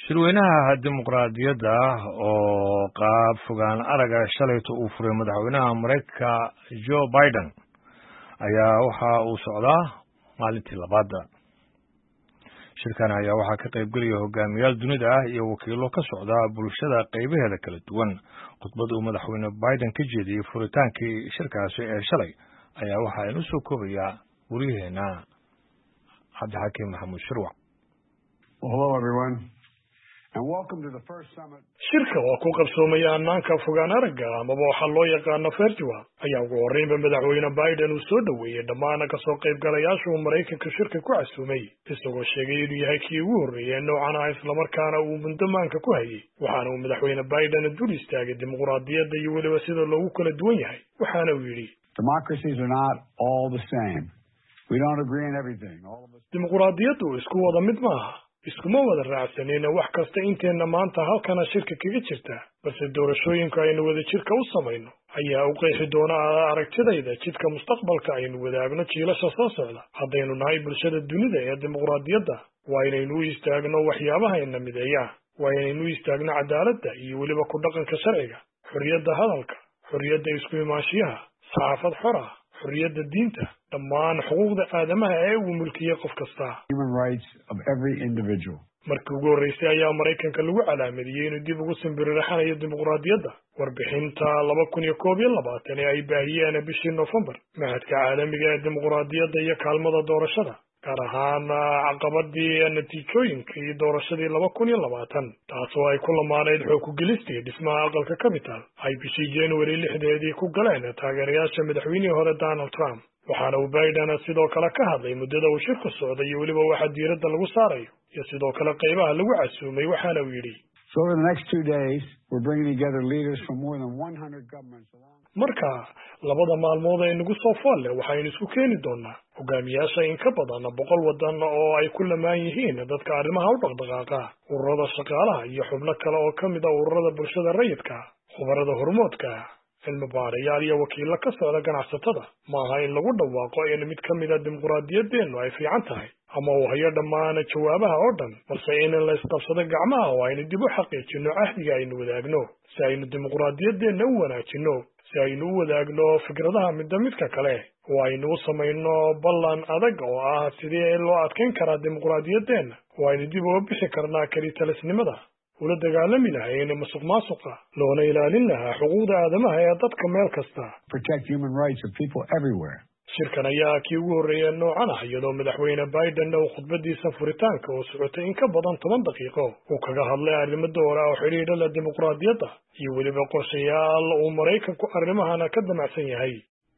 shirweynaha dimuqraadiyadda oo qaab fogaan araga shalayta uu furay madaxweynaha Mareykanka Joe Biden ayaa waxa uu socdaa maalintii labaad. Shirkan ayaa waxaa ka qayb galaya hogaamiyaal dunida ah iyo wakiilo ka socda bulshada qaybaheeda kala duwan. Khudbad uu madaxweyne Biden ka jeediyay furitaankii shirkaasi ee shalay ayaa waxa ay soo koobayaa wariyaheena Cabdixakiim Maxamuud Shirwac. Hello everyone. And welcome to the first summit. Shirka oo ku qabsoomaya ammaanka fogaan aragga amaba waxa loo yaqaan virtual ayaa ugu horreynba madaxweyne Biden uu soo dhaweeyay dhammaan ka soo qaybgalayaasha uu Mareykanka shirka ku casuumay isagoo sheegay inuu yahay kii ugu horreeyay noocan ah isla markaana uu mudamaanka ku hayay waxaana uu madaxweyne Biden dul istaagay dimuqraadiyadda iyo weliba sida loogu kala duwan yahay waxaana uu yidhi Democracies are not all the same. We don't agree on everything. All of us. Dimuqraadiyaddu isku wada mid maaha iskuma wada raacsanayna wax kasta inteena maanta halkana shirka kaga jirta balse doorashooyinka aynu wada jirka u samayno ayaa u qeexi doona aragtidayda jidka mustaqbalka aynu wadaagno jiilasha soo socda haddaynu nahay bulshada dunida ee dimuqraadiyadda waa inaynu u istaagno waxyaabaha ina mideeya waa inaynu u istaagno cadaaladda iyo weliba ku dhaqanka sharciga xorriyadda hadalka xorriyadda isku imaanshiyaha saxaafad xor ah xorriyadda diinta dhammaan xuquuqda aadamaha ee uu mulkiyay qof kasta. Human rights of every individual. Markii ugu horreysay ayaa Mareykanka lagu calaamadiyay inuu dib ugu simbiriraxanayo dimuqraadiyadda warbixinta 2021 ee ay baahiyeen bishii November mahadka caalamiga ee dimuqraadiyadda iyo kaalmada doorashada gaar ahaan caqabadii natiijooyinkii doorashadii 2020 taasoo ay ku lamaanayd xoog ku gelistii dhismaha aqalka capital ay bishii January 6 ku galeen taageerayaasha madaxweynihii hore Donald Trump waxaana uu Biden sidoo kale ka hadlay muddada uu shirku socday iyo weliba waxa diiradda lagu saarayo iyo sidoo kale qaybaha lagu casuumay waxaana uu yidhi So over the next 2 days, we're bringing together leaders from more than 100 governments along. Marka labada maalmood ee nagu soo faalle waxaynu isku keeni doonaa hogaamiyaasha in ka badan 100 wadan oo ay ku lamaan yihiin dadka arrimaha u dhaqdhaqaaqa ururada shaqaalaha iyo xubno kale oo ka mid ah ururada bulshada rayidka khubarada hormoodka cilmi baarayaal iyo wakiilo ka socda ganacsatada maaha in lagu dhawaaqo in mid ka mid ah dimuqraadiyadeenu ay fiican tahay ama uu hayo dhammaan jawaabaha oo dhan balse in la isqabsado gacmaha oo aynu dib u xaqiijino ahdiga aynu wadaagno si aynu dimuqraadiyadeena u wanaajino si aynu u wadaagno fikradaha midka kale oo aynu u samayno ballan adag oo ah sidii loo adkeyn karaa dimuqraadiyadeena oo aynu dib uga bixi karnaa kalitalisnimada ula dagaalami lahayn musuqmaasuqa loona ilaalin lahaa xuquuqda aadamaha ee dadka meel kasta. Protect human rights of people everywhere. Shirkan ayaa kii ugu horreeyay noocan ah iyadoo madaxweyne Biden uu khudbadiisa furitaanka oo socotay in ka badan 10 daqiiqo uu kaga hadlay arrimo door ah oo xiriir la dimuqraadiyadda iyo weliba qorshayaal uu Mareykanku arrimahana ka damacsan yahay.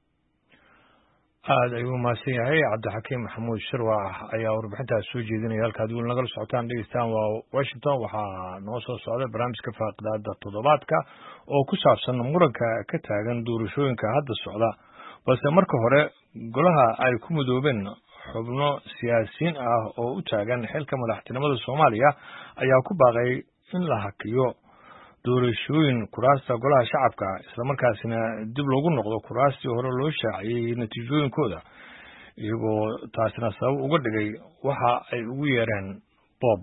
aad ayuu mahadsan yahay Cabdixakiim Maxamuud Shirwac ayaa warbixintaas soo jeedinaya halkaad weli nagala socotaan dhegeystaan waa Washington waxaa noo soo socda barnaamijka faaqidaada toddobaadka oo ku saabsan muranka ka taagan doorashooyinka hadda socda balse marka hore golaha ay ku midoobeen xubno siyaasiyiin ah oo u taagan xilka madaxtinimada Soomaaliya ayaa ku baaqay in la hakiyo doorashooyin kuraasta golaha shacabka isla markaasina dib loogu noqdo kuraastii hore loo shaaciyay natiijooyinkooda iyagoo taasina sabab uga dhigay waxa ay ugu yeereen Bob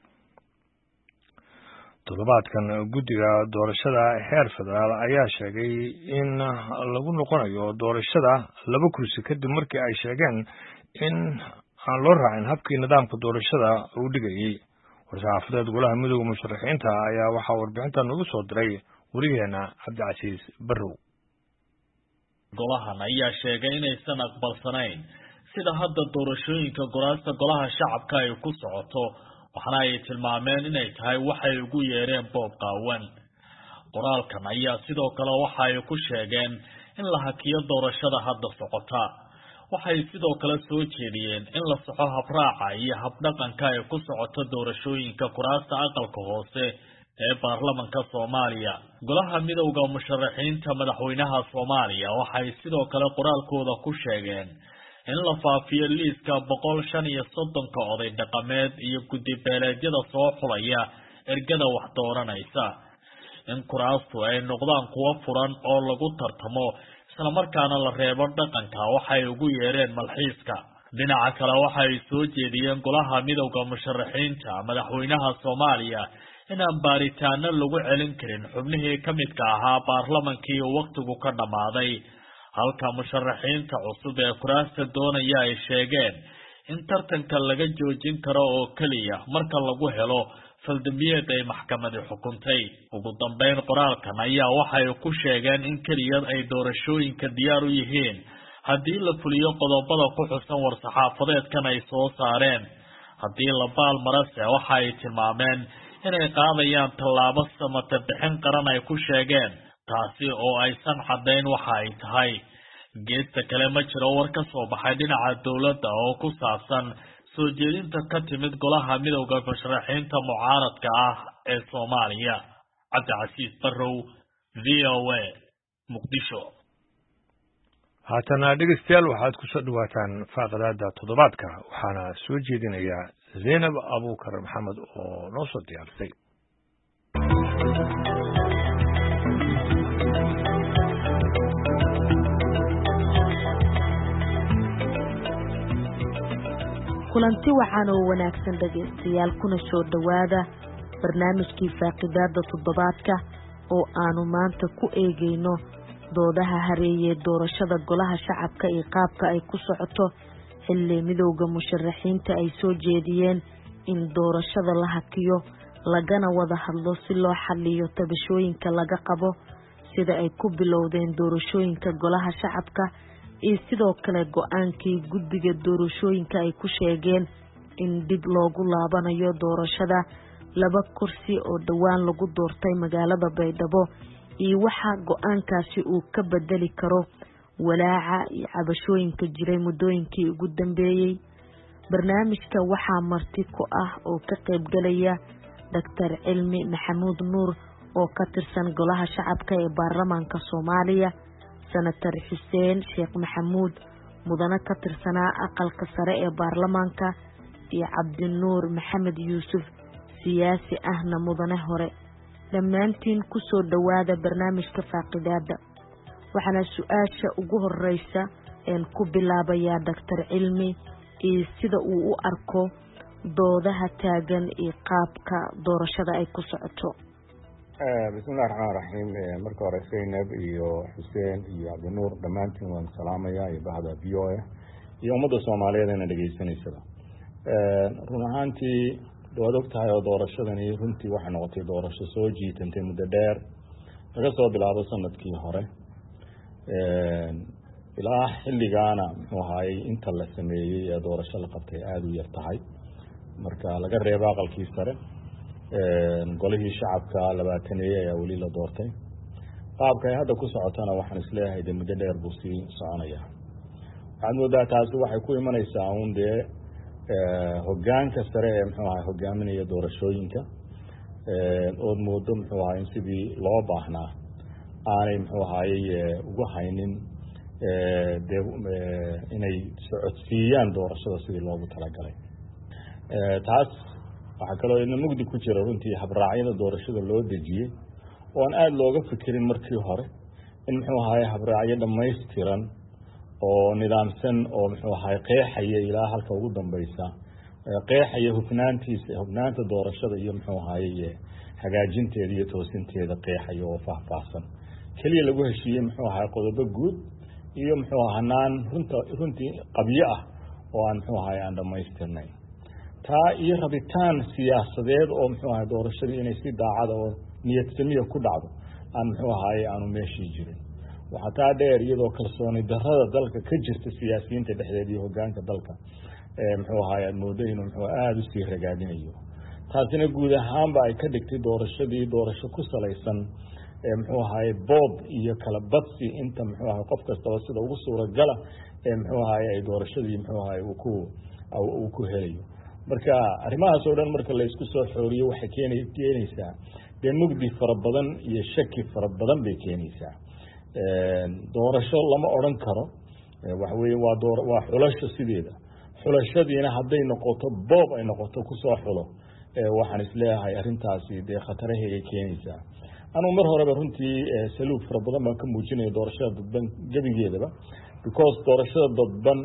toddobaadkan guddiga doorashada heer federaal ayaa sheegay in lagu noqonayo doorashada 2 kursi kadib markii ay sheegeen in aan loo raacin habkii nidaamka doorashada uu dhigayay warsaxaafadeed golaha midowga musharaxiinta ayaa waxaa warbixinta noogu soo diray wariyaheena Cabdicasiis Barrow. Golahan ayaa sheegay inaysan aqbalsanayn sida hadda doorashooyinka golaha shacabka ay ku socoto waxaana ay tilmaameen inay tahay waxay ugu yeereen boob qaawan. Qoraalkan ayaa sidoo kale waxa ay ku sheegeen in la hakiyo doorashada hadda socota. waxay sidoo kale soo jeediyeen in la saxo habraaca iyo habdhaqanka ay ku socoto doorashooyinka kuraasta aqalka hoose ee baarlamaanka Soomaaliya. Golaha midowga musharaxiinta madaxweynaha Soomaaliya waxay sidoo kale qoraalkooda ku sheegeen in la faafiyo liiska 135 oday dhaqameed iyo guddi beeleedyada soo xulaya ergada wax dooranaysa in kuraastu ay noqdaan kuwa furan oo lagu tartamo isla markaana la reebo dhaqanka waxay ugu yeereen malxiiska dhinaca kale waxay soo jeediyeen golaha midowda musharaxiinta madaxweynaha Soomaaliya inaan baaritaano lagu celin karin xubnihii ka midka ahaa baarlamankii waqtigu ka dhamaaday halka musharaxiinta cusub ee kuraasta doonaya ay sheegeen in tartanka laga joojin karo oo kaliya marka lagu helo faldambiyeed ay maxkamadu xukuntay ugu dambeyn qoraalkan ayaa waxay ku sheegeen in kaliya ay doorashooyinka diyaar u yihiin haddii la fuliyo qodobada ku xusan war-saxaafadeedkan ay soo saareen haddii la baalmarase waxa ay tilmaameen inay qaadayaan tallaabo samata bixin qaran ay ku sheegeen taasi oo aysan caddayn waxa ay tahay geesta kale ma jiro war ka soo baxay dhinaca dowladda oo ku saabsan soo jeedinta ka timid golaha midowda musharaxiinta mucaaradka ah ee Soomaaliya. Cabdicasiis Barrow, VOA, Muqdisho. haatana dhegeystayaal waxaad ku soo dhawaataan faaqadaada toddobaadka waxaana soo jeedinaya Zainab Abuukar Maxamed oo noo soo diyaarisay. kulanti waxaan oo wanaagsan dhageystayaal kuna soo dhawaada barnaamijkii faaqidaada toddobaadka oo aanu maanta ku eegayno doodaha hareeyay doorashada golaha shacabka iyo qaabka ay ku socoto xilli midowda musharaxiinta ay soo jeediyeen in doorashada la hakiyo lagana wada hadlo si loo xalliyo tabashooyinka laga qabo sida ay ku bilowdeen doorashooyinka golaha shacabka iyo sidoo kale go'aankii guddiga doorashooyinka ay ku sheegeen in dib loogu laabanayo doorashada 2 kursi oo dhawaan lagu doortay magaalada Baydhabo iyo waxa go'aankaasi uu ka bedeli karo walaaca iyo cabashooyinka jiray muddooyinkii ugu dambeeyay. barnaamijka waxaa marti ku ah oo ka qayb galaya Dr. Cilmi Maxamuud Nuur oo ka tirsan golaha shacabka ee baarlamaanka Soomaaliya, Senator Xuseen Sheekh Maxamuud mudane ka tirsanaa aqalka sare ee baarlamaanka, iyo Cabdinuur Maxamed Yuusuf siyaasi ahna mudane hore. dhammaantiin ku soo dhawaada barnaamijka faaqidaada. waxaana su'aasha ugu horeysa ku bilaabayaa Dr. Cilmi iyo sida uu u arko doodaha taagan iyo qaabka doorashada ay ku socoto. bismillaahir rahmaanir rahiim. marka hore Zainab iyo Xuseen iyo Cabdinuur dhammaantiin waan salaamayaa iyo bahda VOA iyo ummadda Soomaaliyeed ee dhageysanaysa. run ahaantii waad ogtahay oo doorashadani runtii waxay noqotay doorasho soo jiitantay muddo dheer laga soo bilaabo sanadkii hore ilaa xilligaana muxuu ahaayey inta la sameeyey ee doorasho la qabtay aada u yar tahay marka laga reebo aqalkii sare. golihii shacabka 20 ayaa weli la doortay. qaabka ay hadda ku socotana waxaan isleeyahay de muddo dheer buu sii soconayaa. waxaad moodaa taasi waxay ku imanaysaa uun dee hoggaanka sare ee muxuu ahay hogaaminaya doorashooyinka ood moodo muxuu ahay in sidii loo baahnaa aanay muxuu ahaayey ugu haynin inay socodsiiyaan doorashada sidii loogu talagalay. taas waxaa kaloo ina mugdi ku jira runtii habraacyada doorashada loo dejiyey oo aan aada looga fikirin markii hore in muxuu ahaye habraacyo dhammaystiran oo nidaamsan oo muxuu ahaye qeexaya ilaa halka ugu dambaysa qeexaya hufnaanta doorashada iyo muxuu ahaye hagaajinteeda iyo toosinteeda qeexaya oo faahfaahsan kaliya lagu heshiiyey muxuu ahaye qodobo guud iyo muxuu ahanaan runtii qabyo ah oo aan muxuu ahaye aan dhammaystirnayn. taa iyo rabitaan siyaasadeed oo muxuu ahaye doorashadii inay si daacada oo niyad samiya ku dhacdo aan muxuu ahaye aanu meeshii jirin. waxaa taa dheer iyadoo kalsooni darrada dalka ka jirta siyaasiyiinta dhexdeeda iyo hoggaanka dalka muxuu ahaye aada moodo inuu muxuu aada usii ragaadinayo. taasina guud ahaanba ay ka dhigtay doorashadii doorasho ku salaysan muxuu ahaye boob iyo kala badsi inta muxuu ahaye qof kastaba sida ugu suuragala muxuu ahaye ay doorashadii muxuu ahaye uu ku helayo. marka arrimahaas oo dhan marka la isku soo xooriyo waxay keenaysaa dee mugdi fara badan iyo shaki fara badan bay keenaysaa. doorasho lama odhan karo waxa weeye waa xulasho sideeda. xulashadiina hadday noqoto boob ay noqoto kusoo xulo waxaan isleeyahay arrintaasi dee khataraheegay keenaysaa. anugu mar horeba runtii saluug fara badan baan ka muujinaya doorashada dadban gebigeedaba because doorashada dadban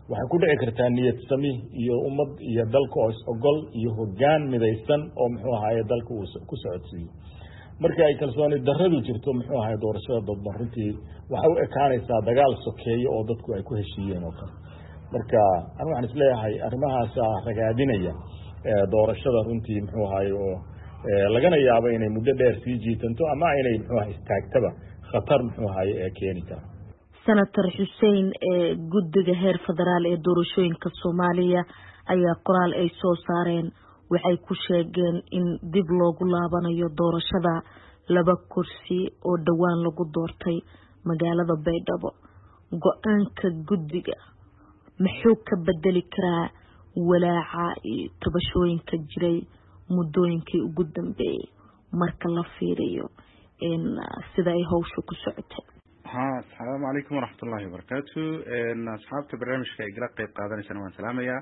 waxay ku dhici kartaa niyad sami iyo ummad iyo dalka oo is-ogol iyo hoggaan midaysan oo muxuu ahaye dalka uu ku socodsiiyo marka ay kalsooni darradu jirto muxuu ahaye doorashada dadban runtii waxay u ekaanaysaa dagaal sokeeye oo dadku ay ku heshiiyeen oo kale marka anigu waxaan isleeyahay arrimahaasa ragaadinaya doorashada runtii muxuu ahaye oo lagana yaabo inay muddo dheer sii jiitanto ama inay muxuu ahaye istaagtaba khatar muxuu ahaye ee keeni kara senator xuseen guddiga heer federaal ee doorashooyinka Soomaaliya ayaa qoraal ay soo saareen waxay ku sheegeen in dib loogu laabanayo doorashada 2 kursi oo dhawaan lagu doortay magaalada Baydhabo go'aanka guddiga muxuu ka bedeli karaa walaaca iyo tabashooyinka jiray muddooyinkii ugu dambeeyay marka la fiiriyo in sida ay hawshu ku socotay السلام عليكم ورحمة الله وبركاته. أصحاب برنامج كإجراء قيد قادني سنوان سلامية.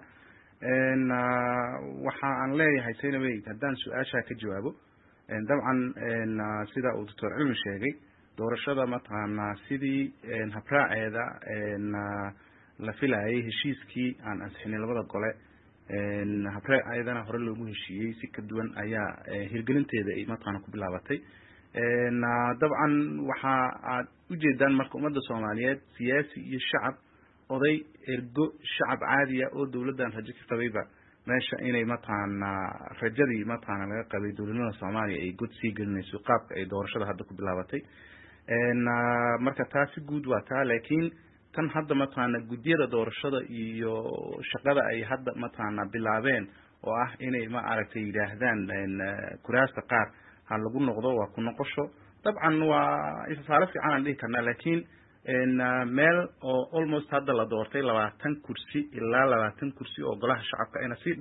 وحان لي هيسين بيت هدان سؤال شاك جوابه. طبعا سيدا ودكتور علم الشيخي دور الشدة مثلا سيدي هبراء هذا لفيلا أيه شيسكي عن أسحني لبضة قلاء هبراء هذا نهر له مهشي سكة دوان أيا هيرجلين تيدا مثلا كبلابتي. طبعا وحا ujeedaan marka umada Soomaaliyeed siyaasi iyo shacab oday ergo shacab caadi ah oo dawladdan rajo ka qabayba meesha inay mataan rajadii mataan laga qabay dawladda Soomaaliya ay god sii gelinayso qaabka ay doorashada hadda ku bilaabatay marka taasi guud waa taa laakiin tan hadda mataan gudiyada doorashada iyo shaqada ay hadda mataan bilaabeen oo ah inay ma aragtay yiraahdaan kuraasta qaar hal lagu noqdo waa ku noqosho طبعا وإفصالات في عالم دي كنا لكن إن مال أو almost هذا اللي دورتي 20 كرسي إلا 20 كرسي أو قلها الشعب كأنا